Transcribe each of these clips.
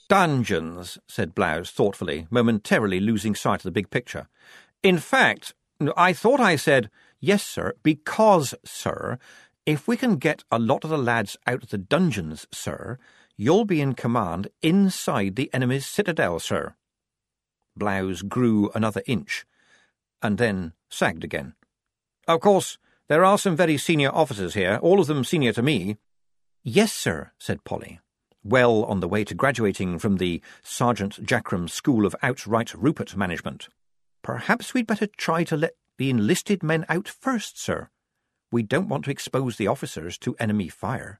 Dungeons, said Blouse thoughtfully, momentarily losing sight of the big picture. In fact, I thought I said, yes, sir, because, sir, if we can get a lot of the lads out of the dungeons, sir, you'll be in command inside the enemy's citadel, sir. Blouse grew another inch, and then sagged again. Of course, there are some very senior officers here, all of them senior to me. Yes, sir, said Polly, well on the way to graduating from the Sergeant Jackram School of Outright Rupert Management. Perhaps we'd better try to let the enlisted men out first, sir. We don't want to expose the officers to enemy fire.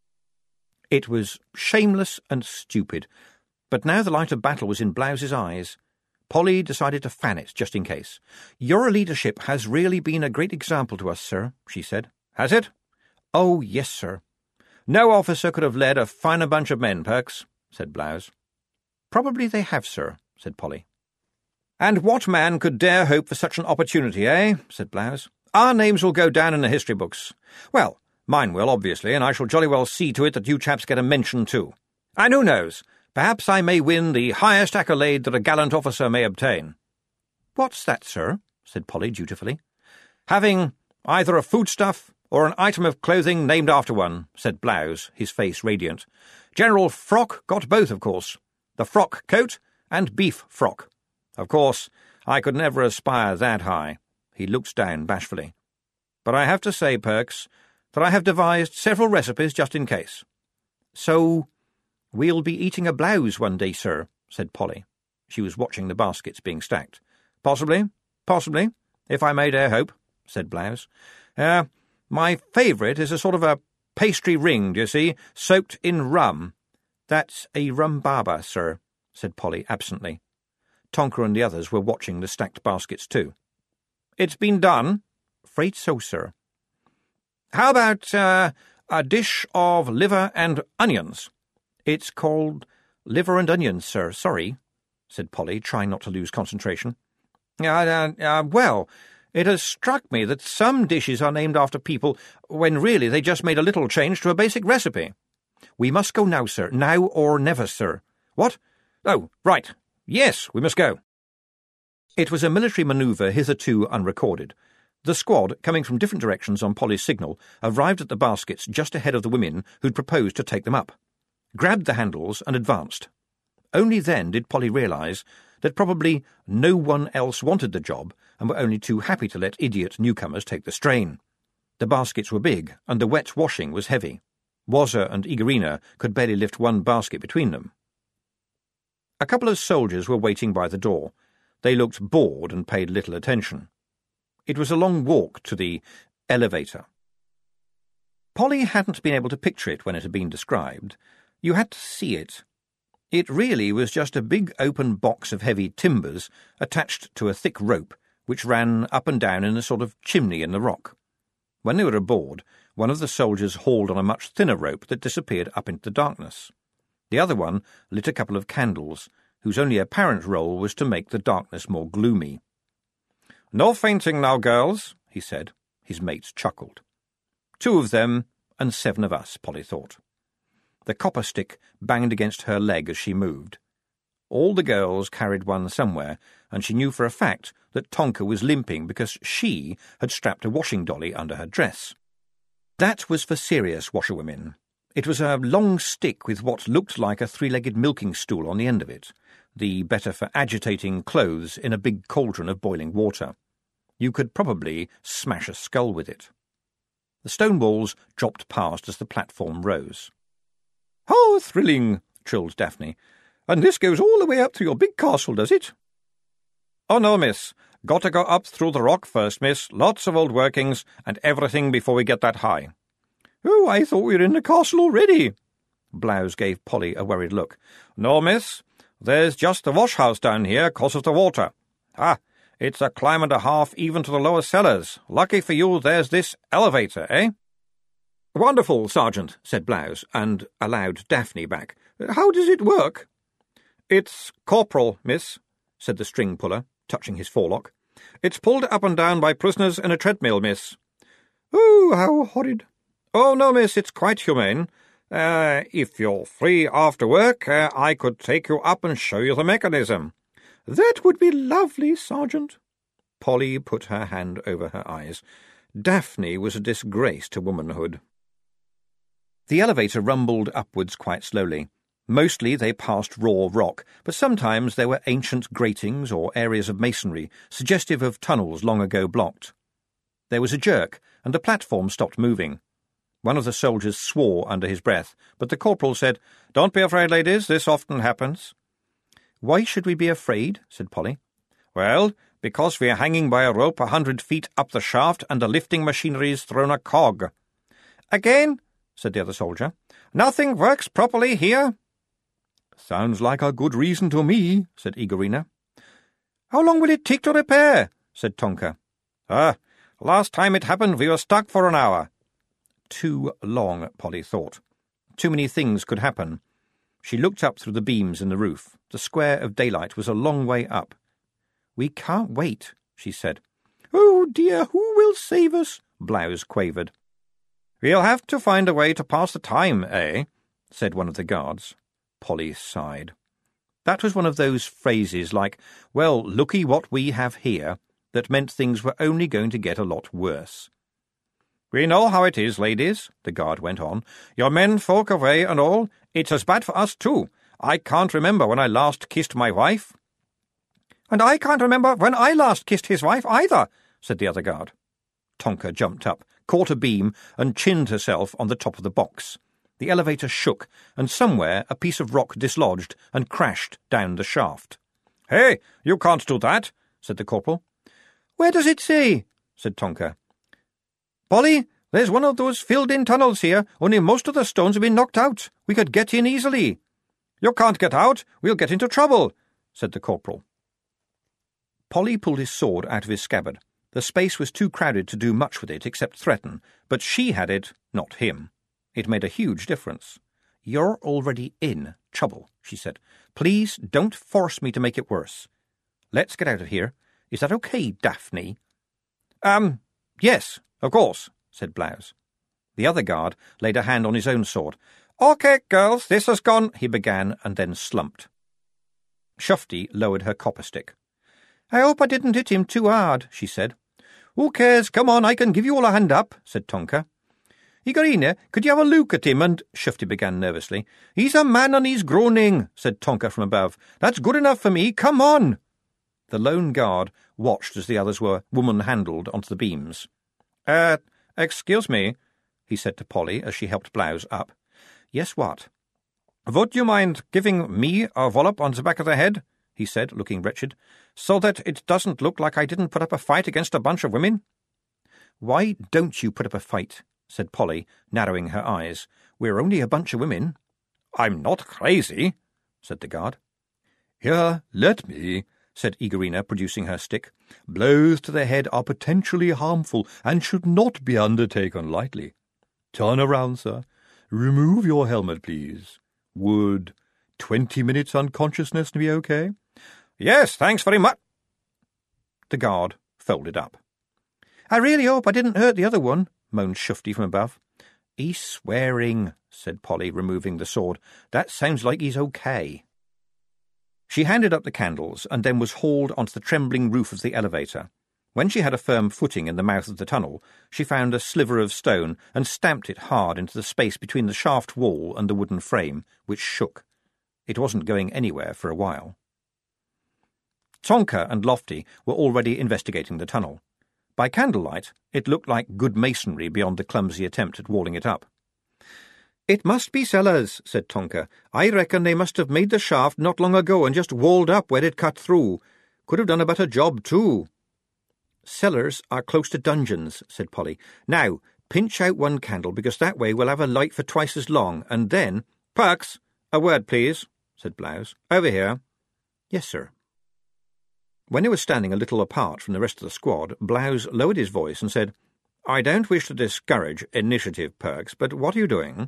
It was shameless and stupid, but now the light of battle was in Blouse's eyes. Polly decided to fan it, just in case. Your leadership has really been a great example to us, sir, she said. Has it? Oh, yes, sir. No officer could have led a finer bunch of men, Perks, said Blouse. Probably they have, sir, said Polly. And what man could dare hope for such an opportunity, eh? Said Blouse. Our names will go down in the history books. Well, mine will, obviously, and I shall jolly well see to it that you chaps get a mention too. And who knows? Perhaps I may win the highest accolade that a gallant officer may obtain. What's that, sir? Said Polly dutifully. Having either a foodstuff or an item of clothing named after one, said Blouse, his face radiant. General Frock got both, of course. The frock coat and beef frock. Of course, I could never aspire that high. He looked down bashfully. But I have to say, Perks, that I have devised several recipes just in case. So we'll be eating a blouse one day, sir, said Polly. She was watching the baskets being stacked. Possibly, if I may dare hope, said Blouse. My favourite is a sort of a pastry ring, do you see, soaked in rum. That's a rhubarber, sir, said Polly absently. Tonker and the others were watching the stacked baskets too. It's been done? Afraid so, sir. How about a dish of liver and onions? It's called liver and onions, sir, sorry, said Polly, trying not to lose concentration. Well, it has struck me that some dishes are named after people when really they just made a little change to a basic recipe. We must go now, sir. Now or never, sir. What? Oh, right. Yes, we must go. It was a military manoeuvre hitherto unrecorded. The squad, coming from different directions on Polly's signal, arrived at the baskets just ahead of the women who'd proposed to take them up, grabbed the handles and advanced. Only then did Polly realise that probably no one else wanted the job and were only too happy to let idiot newcomers take the strain. The baskets were big, and the wet washing was heavy. Wazza and Igorina could barely lift one basket between them. A couple of soldiers were waiting by the door. They looked bored and paid little attention. It was a long walk to the elevator. Polly hadn't been able to picture it when it had been described. You had to see it. It really was just a big open box of heavy timbers attached to a thick rope which ran up and down in a sort of chimney in the rock. When they were aboard, one of the soldiers hauled on a much thinner rope that disappeared up into the darkness. The other one lit a couple of candles, whose only apparent role was to make the darkness more gloomy. "No fainting now, girls," he said. His mates chuckled. 2 of them and 7 of us, Polly thought. The copper stick banged against her leg as she moved. All the girls carried one somewhere, and she knew for a fact that Tonker was limping because she had strapped a washing dolly under her dress. That was for serious washerwomen. It was a long stick with what looked like a 3-legged milking stool on the end of it, the better for agitating clothes in a big cauldron of boiling water. You could probably smash a skull with it. The stone walls dropped past as the platform rose. "How thrilling!" trilled Daphne. "And this goes all the way up to your big castle, does it?" "Oh, no, miss. Got to go up through the rock first, miss. Lots of old workings and everything before we get that high." "Oh, I thought we were in the castle already." Blouse gave Polly a worried look. "No, miss. There's just the wash-house down here, 'cause of the water. It's a climb and a half even to the lower cellars. Lucky for you there's this elevator, eh?" "Wonderful, Sergeant," said Blouse, and allowed Daphne back. "How does it work?" "It's corporal, miss," said the string-puller, touching his forelock. "It's pulled up and down by prisoners in a treadmill, miss." "Oh, how horrid." "Oh, no, miss, it's quite humane. If you're free after work, I could take you up and show you the mechanism." "That would be lovely, Sergeant." Polly put her hand over her eyes. Daphne was a disgrace to womanhood. The elevator rumbled upwards quite slowly. Mostly they passed raw rock, but sometimes there were ancient gratings or areas of masonry, suggestive of tunnels long ago blocked. There was a jerk, and the platform stopped moving. One of the soldiers swore under his breath, but the corporal said, "Don't be afraid, ladies, this often happens." "Why should we be afraid?" said Polly. "Well, because we are hanging by a rope 100 feet up the shaft and the lifting machinery's thrown a cog." "Again?" said the other soldier. "Nothing works properly here." "Sounds like a good reason to me," said Igorina. "How long will it take to repair?" said Tonka. Last time it happened we were stuck for an hour." Too long, Polly thought. Too many things could happen. She looked up through the beams in the roof. The square of daylight was a long way up. "We can't wait," she said. "Oh dear, who will save us?" Blouse quavered. "We'll have to find a way to pass the time, eh?" said one of the guards. Polly sighed. That was one of those phrases like, "Well, looky what we have here," that meant things were only going to get a lot worse. "We know how it is, ladies," the guard went on. "Your men folk away and all. It's as bad for us too. I can't remember when I last kissed my wife." "And I can't remember when I last kissed his wife either," said the other guard. Tonka jumped up, caught a beam, and chinned herself on the top of the box. The elevator shook, and somewhere a piece of rock dislodged and crashed down the shaft. "Hey, you can't do that," said the corporal. "Where does it say?" said Tonka. "Polly, there's one of those filled-in tunnels here, only most of the stones have been knocked out. We could get in easily." "You can't get out. We'll get into trouble," said the corporal. Polly pulled his sword out of his scabbard. The space was too crowded to do much with it except threaten, but she had it, not him. It made a huge difference. "You're already in trouble," she said. "Please don't force me to make it worse. Let's get out of here. Is that okay, Daphne?" Yes, of course," said Blouse. The other guard laid a hand on his own sword. "OK, girls, this has gone," he began, and then slumped. Shufti lowered her copper stick. "I hope I didn't hit him too hard," she said. "Who cares? Come on, I can give you all a hand up," said Tonka. "Igorina, could you have a look at him and—" Shufti began nervously. "He's a man and he's groaning," said Tonka from above. "That's good enough for me. Come on!" The lone guard watched as the others were woman-handled onto the beams. Excuse me," he said to Polly as she helped Blouse up. "Yes, what?" "Would you mind giving me a wallop on the back of the head?" he said, looking wretched, "so that it doesn't look like I didn't put up a fight against a bunch of women?" "Why don't you put up a fight?" said Polly, narrowing her eyes. "We're only a bunch of women." "I'm not crazy," said the guard. "Here, let me," said Igorina, producing her stick. "Blows to the head are potentially harmful and should not be undertaken lightly. Turn around, sir. Remove your helmet, please. Would 20 minutes unconsciousness be okay?" "Yes, thanks very much." The guard folded up. "I really hope I didn't hurt the other one," moaned Shufti from above. "He's swearing," said Polly, removing the sword. "That sounds like he's okay." She handed up the candles and then was hauled onto the trembling roof of the elevator. When she had a firm footing in the mouth of the tunnel, she found a sliver of stone and stamped it hard into the space between the shaft wall and the wooden frame, which shook. It wasn't going anywhere for a while. Tonka and Lofty were already investigating the tunnel. By candlelight, it looked like good masonry beyond the clumsy attempt at walling it up. "It must be cellars," said Tonka. "I reckon they must have made the shaft not long ago and just walled up where it cut through. Could have done a better job, too." "Cellars are close to dungeons," said Polly. "Now, pinch out one candle, because that way we'll have a light for twice as long, and then—" "Perks, a word, please," said Blouse. "Over here." "Yes, sir." When they were standing a little apart from the rest of the squad, Blouse lowered his voice and said, "I don't wish to discourage initiative, Perks, but what are you doing?"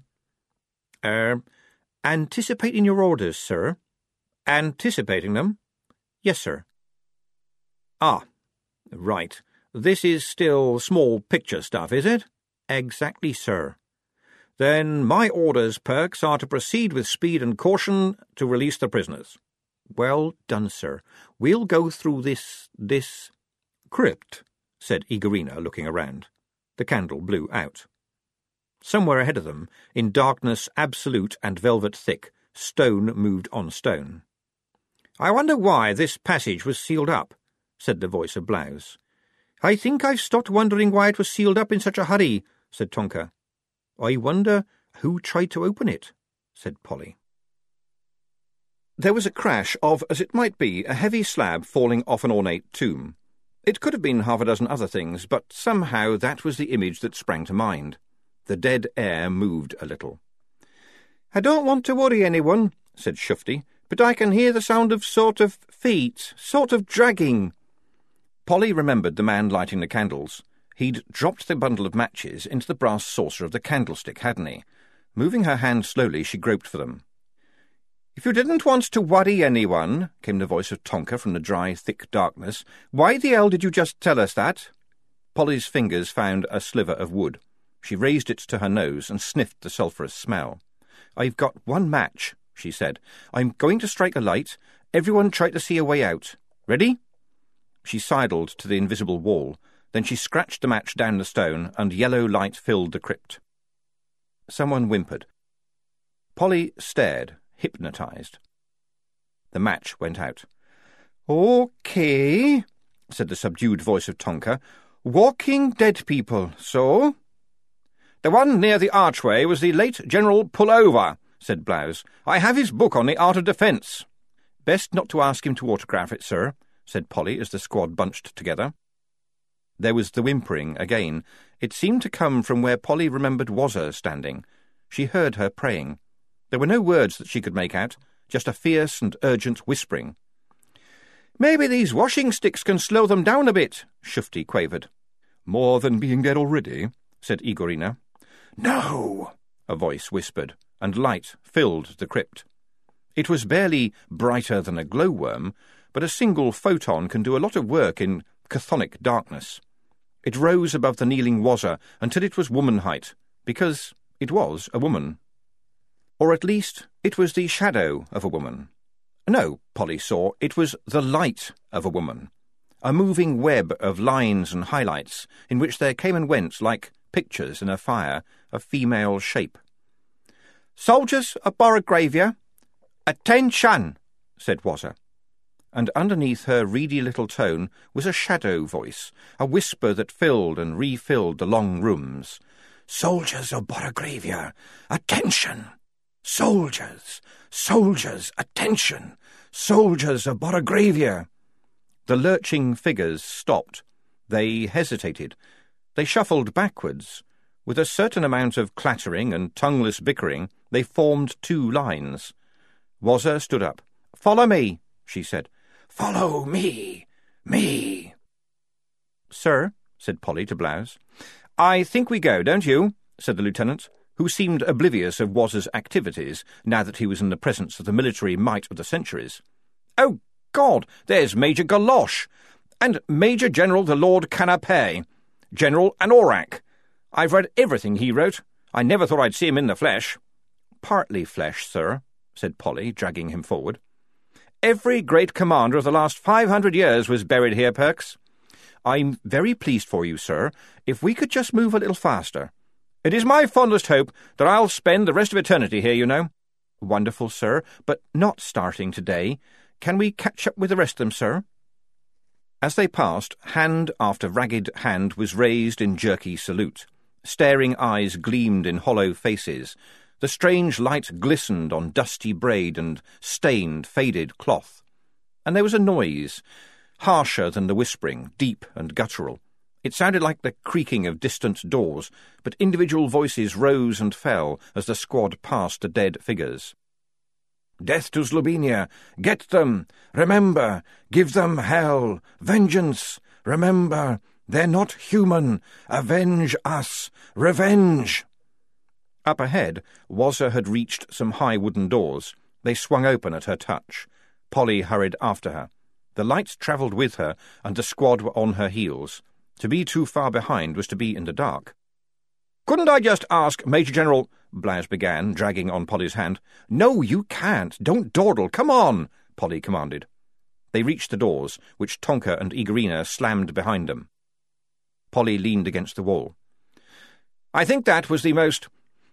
Anticipating your orders, sir." "Anticipating them?" "Yes, sir." "Ah, right. This is still small picture stuff, is it?" "Exactly, sir." Then my orders, Perks, are to proceed with speed and caution to release the prisoners. Well done, sir. We'll go through this... crypt, said Igorina, looking around. The candle blew out. Somewhere ahead of them, in darkness absolute and velvet thick, stone moved on stone. I wonder why this passage was sealed up, said the voice of Blouse. I think I've stopped wondering why it was sealed up in such a hurry, said Tonka. I wonder who tried to open it, said Polly. There was a crash of, as it might be, a heavy slab falling off an ornate tomb. It could have been half a dozen other things, but somehow that was the image that sprang to mind. The dead air moved a little. I don't want to worry anyone, said Shufti, but I can hear the sound of sort of feet, sort of dragging. Polly remembered the man lighting the candles. He'd dropped the bundle of matches into the brass saucer of the candlestick, hadn't he? Moving her hand slowly, she groped for them. If you didn't want to worry anyone, came the voice of Tonka from the dry, thick darkness, why the hell did you just tell us that? Polly's fingers found a sliver of wood. She raised it to her nose and sniffed the sulphurous smell. I've got one match, she said. I'm going to strike a light. Everyone try to see a way out. Ready? She sidled to the invisible wall. Then she scratched the match down the stone, and yellow light filled the crypt. Someone whimpered. Polly stared, hypnotized. The match went out. Okay, said the subdued voice of Tonka. Walking dead people, so? The one near the archway was the late General Pullover, said Blouse. I have his book on the art of defence. Best not to ask him to autograph it, sir, said Polly as the squad bunched together. There was the whimpering again. It seemed to come from where Polly remembered Wazza standing. She heard her praying. There were no words that she could make out, just a fierce and urgent whispering. Maybe these washing sticks can slow them down a bit, Shufti quavered. More than being dead already, said Igorina. No, a voice whispered, and light filled the crypt. It was barely brighter than a glowworm, but a single photon can do a lot of work in chthonic darkness. It rose above the kneeling Wazza until it was woman height, because it was a woman. Or at least it was the shadow of a woman. No, Polly saw, it was the light of a woman. A moving web of lines and highlights in which there came and went, like pictures in a fire, a female shape. Soldiers of Borogravia, attention, said Wazza. And underneath her reedy little tone was a shadow voice, a whisper that filled and refilled the long rooms. Soldiers of Borogravia, attention! Soldiers! Soldiers, attention! Soldiers of Borogravia! The lurching figures stopped. They hesitated. They shuffled backwards. With a certain amount of clattering and tongueless bickering, they formed two lines. Wazza stood up. Follow me, she said. Follow me, me. Sir, said Polly to Blouse. I think we go, don't you? Said the lieutenant, who seemed oblivious of Wazza's activities now that he was in the presence of the military might of the centuries. Oh, God, there's Major Galosh, and Major General the Lord Canapé, General Anorak. I've read everything he wrote. I never thought I'd see him in the flesh. Partly flesh, sir, said Polly, dragging him forward. Every great commander of the last 500 years was buried here, Perks. I'm very pleased for you, sir, if we could just move a little faster. It is my fondest hope that I'll spend the rest of eternity here, you know. Wonderful, sir, but not starting today. Can we catch up with the rest of them, sir? As they passed, hand after ragged hand was raised in jerky salute. Staring eyes gleamed in hollow faces. The strange light glistened on dusty braid and stained, faded cloth. And there was a noise, harsher than the whispering, deep and guttural. It sounded like the creaking of distant doors, but individual voices rose and fell as the squad passed the dead figures. Death to Slobenia! Get them! Remember! Give them hell! Vengeance! Remember! They're not human! Avenge us! Revenge! Up ahead, Wazza had reached some high wooden doors. They swung open at her touch. Polly hurried after her. The lights travelled with her, and the squad were on her heels. To be too far behind was to be in the dark. "Couldn't I just ask Major General Blouse began, dragging on Polly's hand. "No, you can't. Don't dawdle. Come on," Polly commanded. They reached the doors, which Tonka and Igorina slammed behind them. Polly leaned against the wall. "I think that was the most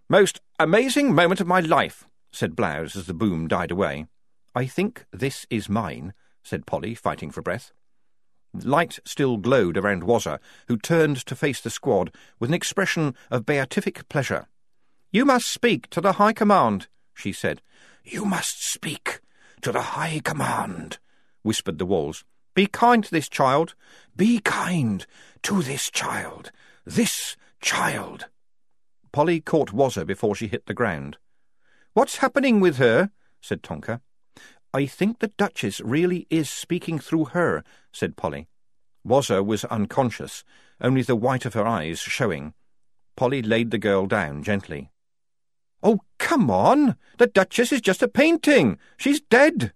amazing moment of my life," said Blouse as the boom died away. "I think this is mine," said Polly, fighting for breath. Light still glowed around Wazza, who turned to face the squad with an expression of beatific pleasure. "You must speak to the High Command," she said. "You must speak to the High Command," whispered the walls. "Be kind to this child. Be kind to this child. This child." Polly caught Wazza before she hit the ground. "What's happening with her?" said Tonka. "I think the Duchess really is speaking through her," said Polly. Wazza was unconscious, only the white of her eyes showing. Polly laid the girl down gently. "Oh, come on! The Duchess is just a painting! She's dead!"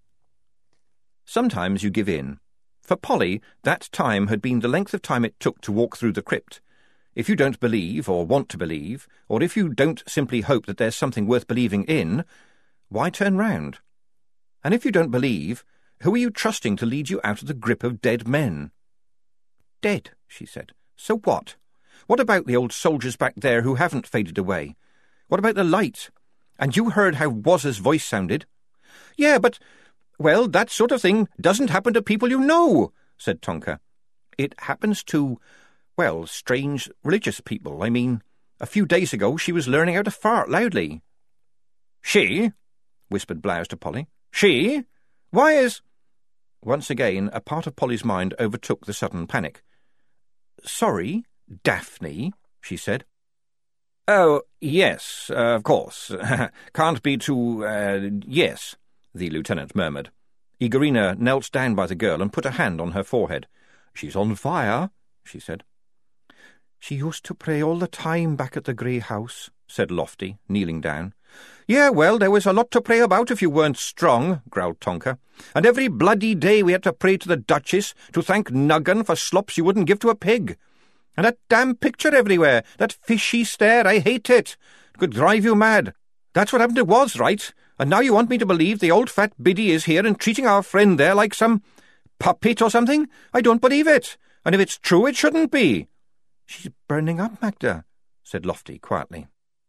Sometimes you give in. For Polly, that time had been the length of time it took to walk through the crypt. If you don't believe, or want to believe, or if you don't simply hope that there's something worth believing in, why turn round? And if you don't believe, who are you trusting to lead you out of the grip of dead men? "Dead," she said. "So what? What about the old soldiers back there who haven't faded away? What about the light? And you heard how Wazza's voice sounded." "Yeah, but, well, that sort of thing doesn't happen to people you know," said Tonka. "It happens to, well, strange religious people. I mean, a few days ago she was learning how to fart loudly." "She?" whispered Blouse to Polly. "She? Why is—" Once again a part of Polly's mind overtook the sudden panic. "Sorry, Daphne," she said. "Oh, yes, of course. Can't be too, yes," the lieutenant murmured. Igorina knelt down by the girl and put a hand on her forehead. "She's on fire," she said. "She used to pray all the time back at the grey house," said Lofty, kneeling down. "Yeah, well, there was a lot to pray about if you weren't strong," growled Tonka. "And every bloody day we had to pray to the Duchess to thank Nuggan for slops you wouldn't give to a pig. And that damn picture everywhere, that fishy stare, I hate it. It could drive you mad. That's what happened to Woz, right? And now you want me to believe the old fat biddy is here and treating our friend there like some puppet or something? I don't believe it. And if it's true, it shouldn't be." "She's burning up, Magda," said Lofty quietly.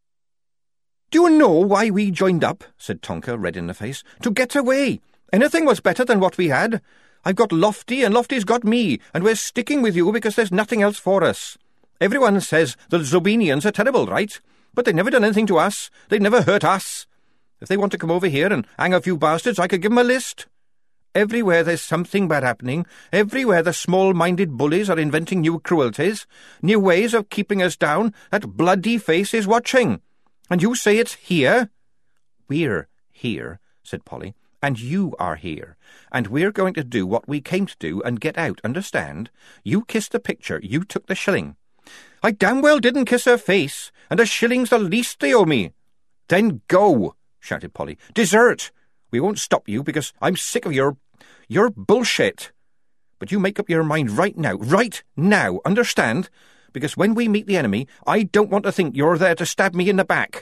"Do you know why we joined up?" said Tonka, red in the face. "To get away. Anything was better than what we had. I've got Lofty, and Lofty's got me, and we're sticking with you because there's nothing else for us. Everyone says the Zobenians are terrible, right? But they've never done anything to us. They've never hurt us. If they want to come over here and hang a few bastards, I could give them a list. Everywhere there's something bad happening. Everywhere the small-minded bullies are inventing new cruelties, new ways of keeping us down. That bloody face is watching. And you say it's here?" "We're here," said Polly, "and you are here. And we're going to do what we came to do and get out, understand? You kissed the picture, you took the shilling." "I damn well didn't kiss her face, and a shilling's the least they owe me." "Then go," shouted Polly. "Desert. We won't stop you, because I'm sick of your bullshit. But you make up your mind right now, understand? Because when we meet the enemy, I don't want to think you're there to stab me in the back."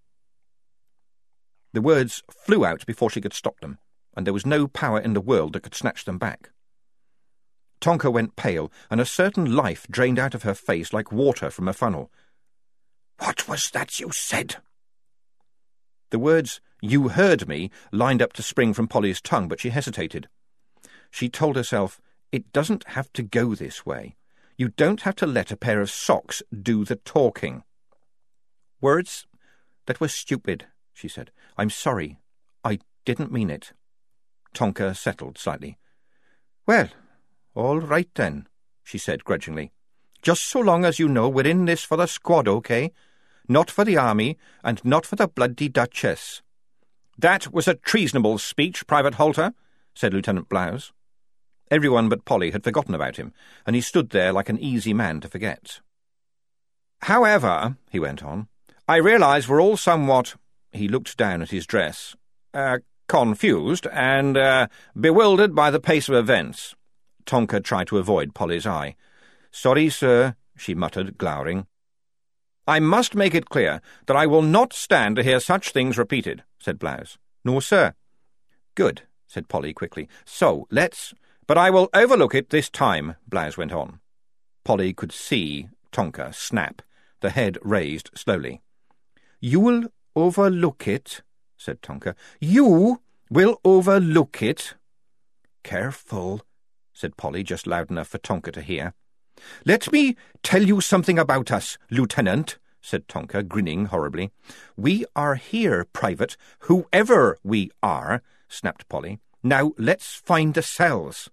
The words flew out before she could stop them, and there was no power in the world that could snatch them back. Tonka went pale, and a certain life drained out of her face like water from a funnel. "What was that you said?" The words, "You heard me," lined up to spring from Polly's tongue, but she hesitated. She told herself, it doesn't have to go this way. You don't have to let a pair of socks do the talking. "Words that were stupid," she said. "I'm sorry. I didn't mean it." Tonka settled slightly. "Well, all right then," she said grudgingly. "Just so long as you know we're in this for the squad, okay? Not for the army, and not for the bloody Duchess." "That was a treasonable speech, Private Halter," said Lieutenant Blouse. Everyone but Polly had forgotten about him, and he stood there like an easy man to forget. "However," he went on, "I realise we're all somewhat—" He looked down at his dress. "Confused and bewildered by the pace of events." Tonka tried to avoid Polly's eye. "Sorry, sir," she muttered, glowering. I must make it clear that I will not stand to hear such things repeated, said Blouse. No, sir. Good, said Polly quickly. So, let's— But I will overlook it this time, Blouse went on. Polly could see Tonka snap, the head raised slowly. You will overlook it, said Tonka. You will overlook it. Careful, said Polly, just loud enough for Tonka to hear. Let me tell you something about us, Lieutenant, said Tonka, grinning horribly. We are here, Private, whoever we are, snapped Polly. Now let's find the cells.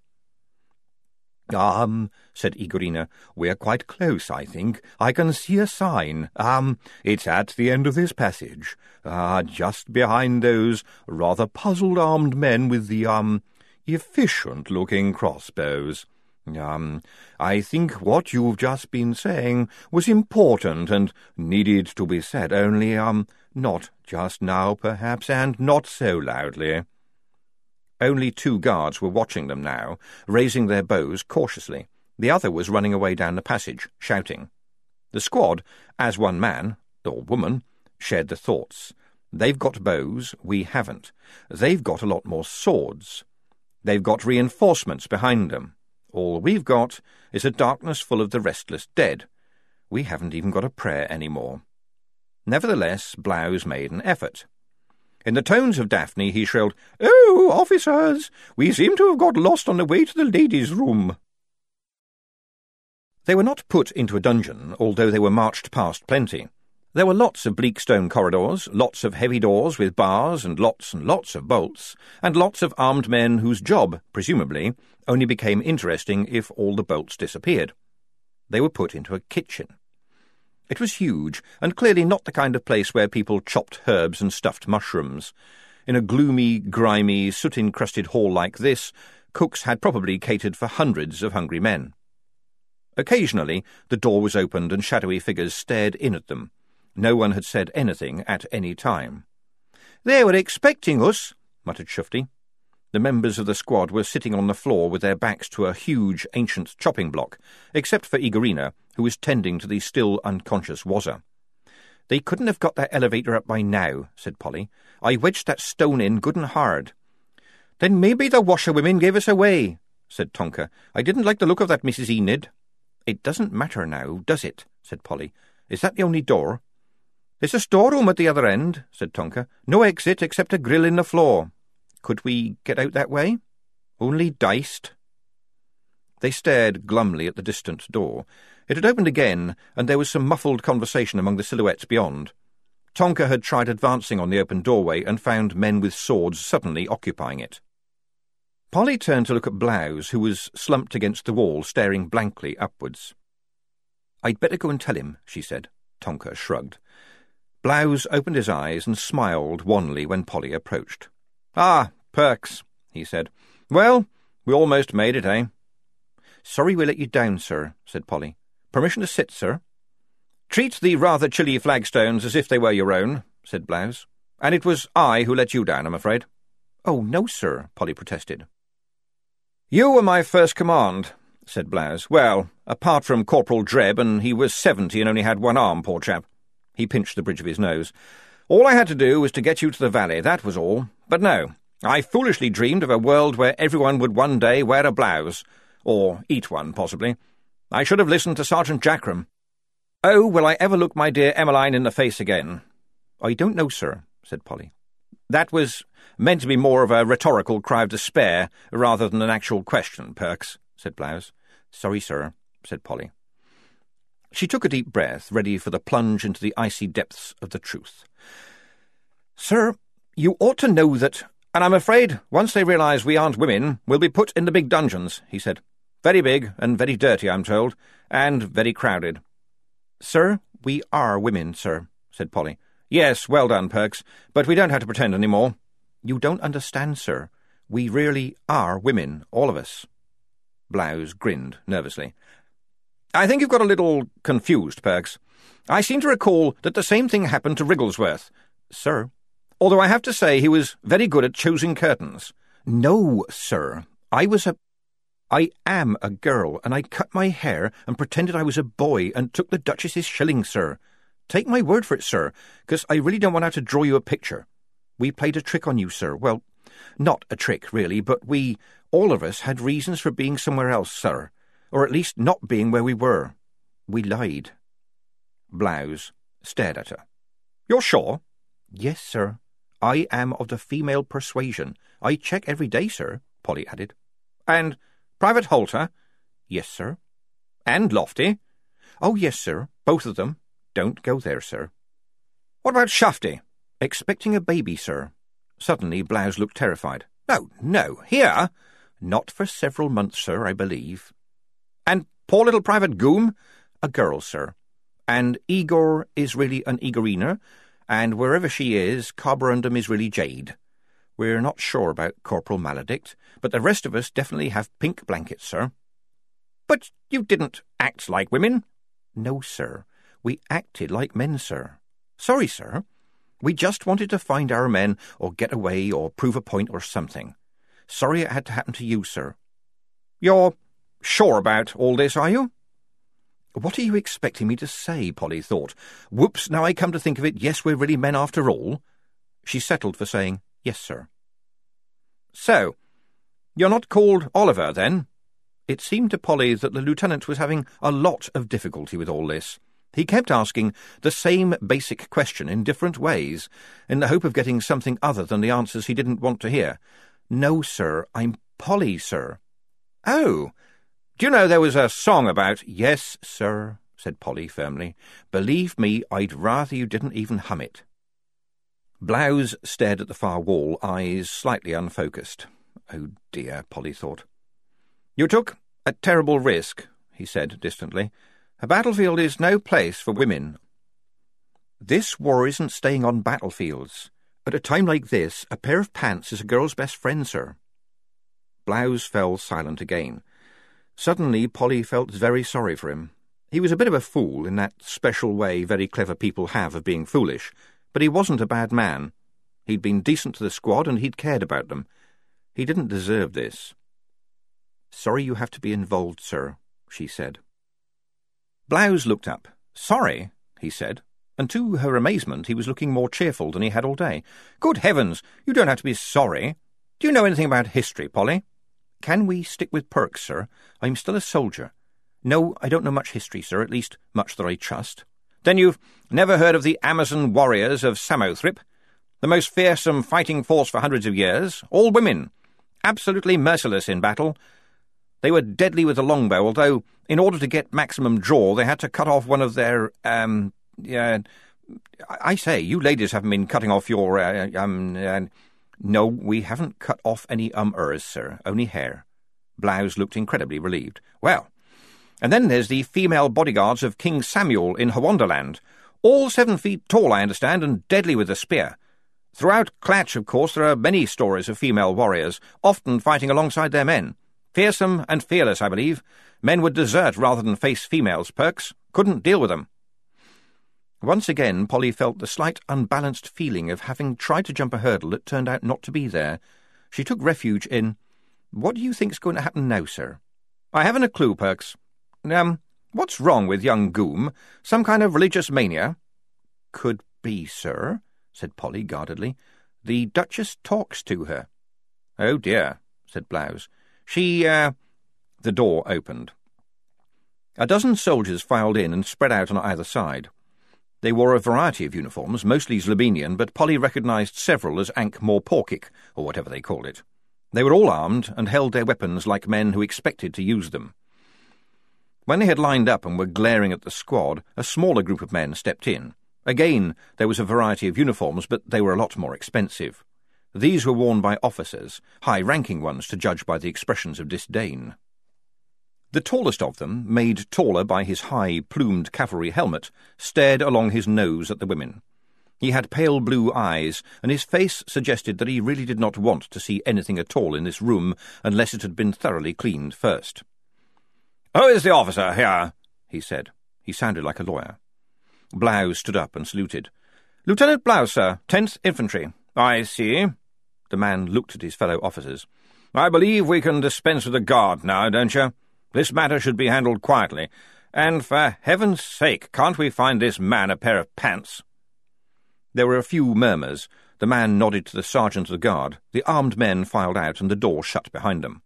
Said Igorina, we're quite close, I think. I can see a sign. It's at the end of this passage. Just behind those rather puzzled armed men with the, efficient-looking crossbows. I think what you've just been saying was important and needed to be said, only, not just now, perhaps, and not so loudly. Only 2 guards were watching them now, raising their bows cautiously. The other was running away down the passage, shouting. The squad, as one man, or woman, shared the thoughts. They've got bows, we haven't. They've got a lot more swords. They've got reinforcements behind them. All we've got is a darkness full of the restless dead. We haven't even got a prayer any more. Nevertheless, Blouse made an effort. In the tones of Daphne, he shrilled, "Oh, officers, we seem to have got lost on the way to the ladies' room." They were not put into a dungeon, although they were marched past plenty. There were lots of bleak stone corridors, lots of heavy doors with bars and lots of bolts, and lots of armed men whose job, presumably, only became interesting if all the bolts disappeared. They were put into a kitchen. It was huge, and clearly not the kind of place where people chopped herbs and stuffed mushrooms. In a gloomy, grimy, soot-encrusted hall like this, cooks had probably catered for hundreds of hungry men. Occasionally, the door was opened and shadowy figures stared in at them. No one had said anything at any time. "They were expecting us," muttered Shufti. The members of the squad were sitting on the floor with their backs to a huge, ancient chopping block, except for Igorina, who was tending to the still unconscious Wazza. "They couldn't have got that elevator up by now," said Polly. "I wedged that stone in good and hard." "Then maybe the washerwomen gave us away," said Tonka. "I didn't like the look of that, Mrs. Enid." "It doesn't matter now, does it?" said Polly. "Is that the only door?" "There's a storeroom at the other end," said Tonka. "No exit except a grill in the floor." "Could we get out that way?" "Only diced." They stared glumly at the distant door. It had opened again, and there was some muffled conversation among the silhouettes beyond. Tonka had tried advancing on the open doorway and found men with swords suddenly occupying it. Polly turned to look at Blouse, who was slumped against the wall, staring blankly upwards. "I'd better go and tell him," she said. Tonka shrugged. Blouse opened his eyes and smiled wanly when Polly approached. "Ah, Perks," he said. "Well, we almost made it, eh?" "Sorry we let you down, sir," said Polly. "Permission to sit, sir?" "Treat the rather chilly flagstones as if they were your own," said Blouse. "And it was I who let you down, I'm afraid." "Oh, no, sir," Polly protested. "You were my first command," said Blouse. "Well, apart from Corporal Drebb, and he was 70 and only had one arm, poor chap." He pinched the bridge of his nose. "All I had to do was to get you to the valley, that was all. But no, I foolishly dreamed of a world where everyone would one day wear a blouse. Or eat one, possibly. I should have listened to Sergeant Jackram. Oh, will I ever look my dear Emmeline in the face again?" "I don't know, sir," said Polly. "That was meant to be more of a rhetorical cry of despair rather than an actual question, Perks," said Blouse. "Sorry, sir," said Polly. She took a deep breath, ready for the plunge into the icy depths of the truth. "Sir, you ought to know that— And I'm afraid, once they realise we aren't women, we'll be put in the big dungeons," he said. "Very big and very dirty, I'm told, and very crowded." "Sir, we are women, sir," said Polly. "Yes, well done, Perks, but we don't have to pretend any more." "You don't understand, sir. We really are women, all of us." Blouse grinned nervously. "I think you've got a little confused, Perks. I seem to recall that the same thing happened to Wrigglesworth." "Sir?" "Although I have to say he was very good at choosing curtains." "No, sir. I am a girl, and I cut my hair and pretended I was a boy and took the Duchess's shilling, sir," Take my word for it, sir, because I really don't want to have to draw you a picture. We played a trick on you, sir. Well, not a trick, really, but we, all of us, had reasons for being somewhere else, sir, or at least not being where we were. We lied. Blouse stared at her. You're sure? Yes, sir. I am of the female persuasion. I check every day, sir, Polly added. And Private Holter? Yes, sir. And Lofty? Oh, yes, sir, both of them. Don't go there, sir. What about Shafty? Expecting a baby, sir. Suddenly Blouse looked terrified. No, here? Not for several months, sir, I believe. And poor little Private Goom? A girl, sir. And Igor is really an Igorina, and wherever she is, Carborundum is really Jade. We're not sure about Corporal Maledict, but the rest of us definitely have pink blankets, sir. But you didn't act like women? No, sir. We acted like men, sir. Sorry, sir. We just wanted to find our men, or get away, or prove a point, or something. Sorry it had to happen to you, sir. You're sure about all this, are you? What are you expecting me to say, Polly thought. Whoops, now I come to think of it, yes, we're really men after all. She settled for saying, yes, sir. So, you're not called Oliver, then? It seemed to Polly that the lieutenant was having a lot of difficulty with all this. He kept asking the same basic question in different ways, in the hope of getting something other than the answers he didn't want to hear. No, sir, I'm Polly, sir. Oh, do you know there was a song about— Yes, sir, said Polly firmly. Believe me, I'd rather you didn't even hum it. Blouse stared at the far wall, eyes slightly unfocused. Oh dear, Polly thought. You took a terrible risk, he said distantly. A battlefield is no place for women. This war isn't staying on battlefields. At a time like this, a pair of pants is a girl's best friend, sir. Blouse fell silent again. Suddenly Polly felt very sorry for him. He was a bit of a fool in that special way very clever people have of being foolish, but he wasn't a bad man. He'd been decent to the squad and he'd cared about them. He didn't deserve this. Sorry you have to be involved, sir, she said. Blouse looked up. Sorry, he said, and to her amazement he was looking more cheerful than he had all day. Good heavens, you don't have to be sorry. Do you know anything about history, Polly? Can we stick with perks, sir? I'm still a soldier. No, I don't know much history, sir, at least much that I trust. Then you've never heard of the Amazon warriors of Samothrip? The most fearsome fighting force for hundreds of years, all women, absolutely merciless in battle. They were deadly with the longbow, although in order to get maximum draw they had to cut off one of their, I say, you ladies haven't been cutting off your, No, we haven't cut off any ers, sir, only hair. Blouse looked incredibly relieved. Well, and then there's the female bodyguards of King Samuel in Hawonderland. All 7 feet tall, I understand, and deadly with the spear. Throughout Clatch, of course, there are many stories of female warriors, often fighting alongside their men. Fearsome and fearless, I believe. Men would desert rather than face females, Perks. Couldn't deal with them. Once again, Polly felt the slight unbalanced feeling of having tried to jump a hurdle that turned out not to be there. She took refuge in, What do you think's going to happen now, sir? I haven't a clue, Perks. What's wrong with young Goom? Some kind of religious mania? Could be, sir, said Polly guardedly. The Duchess talks to her. Oh, dear, said Blouse. She, The door opened. A dozen soldiers filed in and spread out on either side. They wore a variety of uniforms, mostly Slovenian, but Polly recognised several as Ankh-Morporkic, or whatever they called it. They were all armed and held their weapons like men who expected to use them. When they had lined up and were glaring at the squad, a smaller group of men stepped in. Again, there was a variety of uniforms, but they were a lot more expensive. These were worn by officers, high-ranking ones to judge by the expressions of disdain. The tallest of them, made taller by his high, plumed cavalry helmet, stared along his nose at the women. He had pale blue eyes, and his face suggested that he really did not want to see anything at all in this room unless it had been thoroughly cleaned first. "Who is the officer here?" he said. He sounded like a lawyer. Blouse stood up and saluted. "Lieutenant Blouse, sir, 10th Infantry." "I see." The man looked at his fellow officers. "I believe we can dispense with the guard now, don't you? This matter should be handled quietly. And for heaven's sake, can't we find this man a pair of pants?" There were a few murmurs. The man nodded to the sergeant of the guard. The armed men filed out, and the door shut behind them.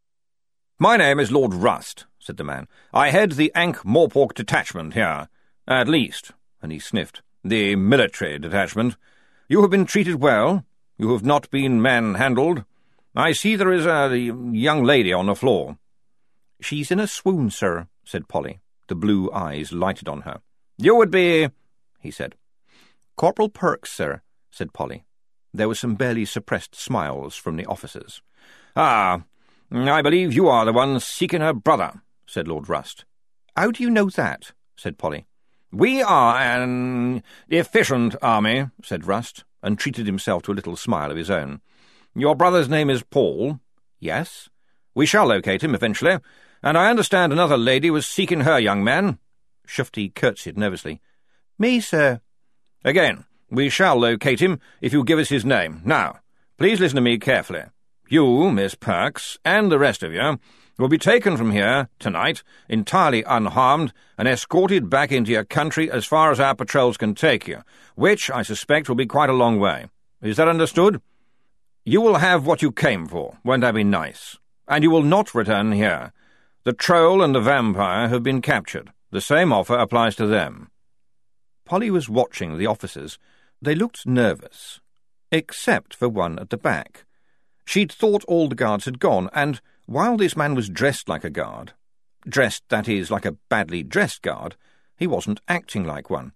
"My name is Lord Rust," said the man. "I head the Ankh-Morpork detachment here. At least," and he sniffed, "the military detachment. You have been treated well. You have not been manhandled. I see there is a young lady on the floor." "She's in a swoon, sir," said Polly. The blue eyes lighted on her. "You would be—" he said. "Corporal Perks, sir," said Polly. There were some barely suppressed smiles from the officers. "Ah, I believe you are the one seeking her brother," said Lord Rust. "How do you know that?" said Polly. "We are an efficient army," said Rust, and treated himself to a little smile of his own. "Your brother's name is Paul?" "Yes." "We shall locate him eventually, and I understand another lady was seeking her young man." Shufti curtsied nervously. "Me, sir." "Again, we shall locate him if you give us his name. Now, please listen to me carefully. You, Miss Perks, and the rest of you, will be taken from here tonight, entirely unharmed, and escorted back into your country as far as our patrols can take you, which, I suspect, will be quite a long way. Is that understood? You will have what you came for, won't that be nice? And you will not return here. The troll and the vampire have been captured. The same offer applies to them." Polly was watching the officers. They looked nervous, except for one at the back. She'd thought all the guards had gone, and while this man was dressed like a guard, dressed, that is, like a badly dressed guard, he wasn't acting like one.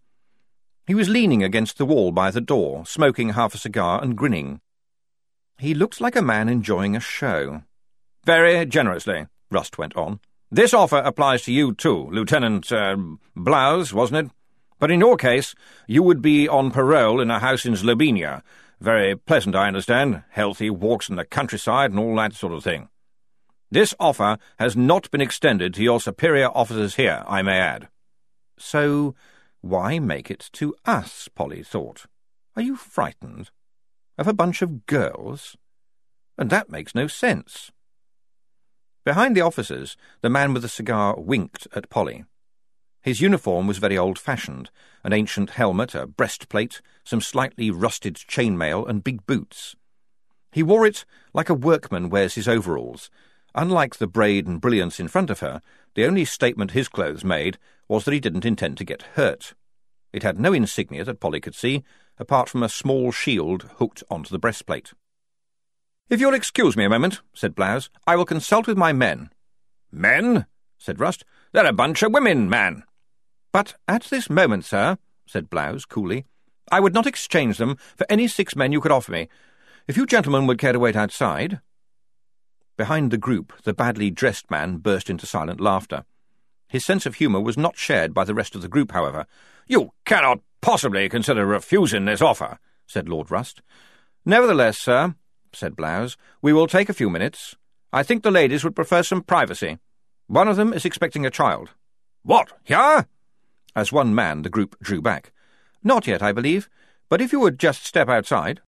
He was leaning against the wall by the door, smoking half a cigar and grinning. He looked like a man enjoying a show. "Very generously," Rust went on. "This offer applies to you too, Lieutenant, Blouse, wasn't it? But in your case, you would be on parole in a house in Slovenia. Very pleasant, I understand. Healthy walks in the countryside and all that sort of thing. This offer has not been extended to your superior officers here, I may add." "So why make it to us?" Polly thought. "Are you frightened? Of a bunch of girls? And that makes no sense." Behind the officers, the man with the cigar winked at Polly. His uniform was very old-fashioned, an ancient helmet, a breastplate, some slightly rusted chainmail, and big boots. He wore it like a workman wears his overalls. Unlike the braid and brilliance in front of her, the only statement his clothes made was that he didn't intend to get hurt. It had no insignia that Polly could see, apart from a small shield hooked onto the breastplate. "If you'll excuse me a moment," said Blouse, "I will consult with my men." "Men?" said Rust. "They're a bunch of women, man." "But at this moment, sir," said Blouse coolly, "I would not exchange them for any 6 men you could offer me. If you gentlemen would care to wait outside—" Behind the group, the badly dressed man burst into silent laughter. His sense of humour was not shared by the rest of the group, however. "You cannot possibly consider refusing this offer," said Lord Rust. "Nevertheless, sir," said Blouse, "we will take a few minutes. I think the ladies would prefer some privacy. One of them is expecting a child." "What, here?" As one man, the group drew back. "Not yet, I believe, but if you would just step outside."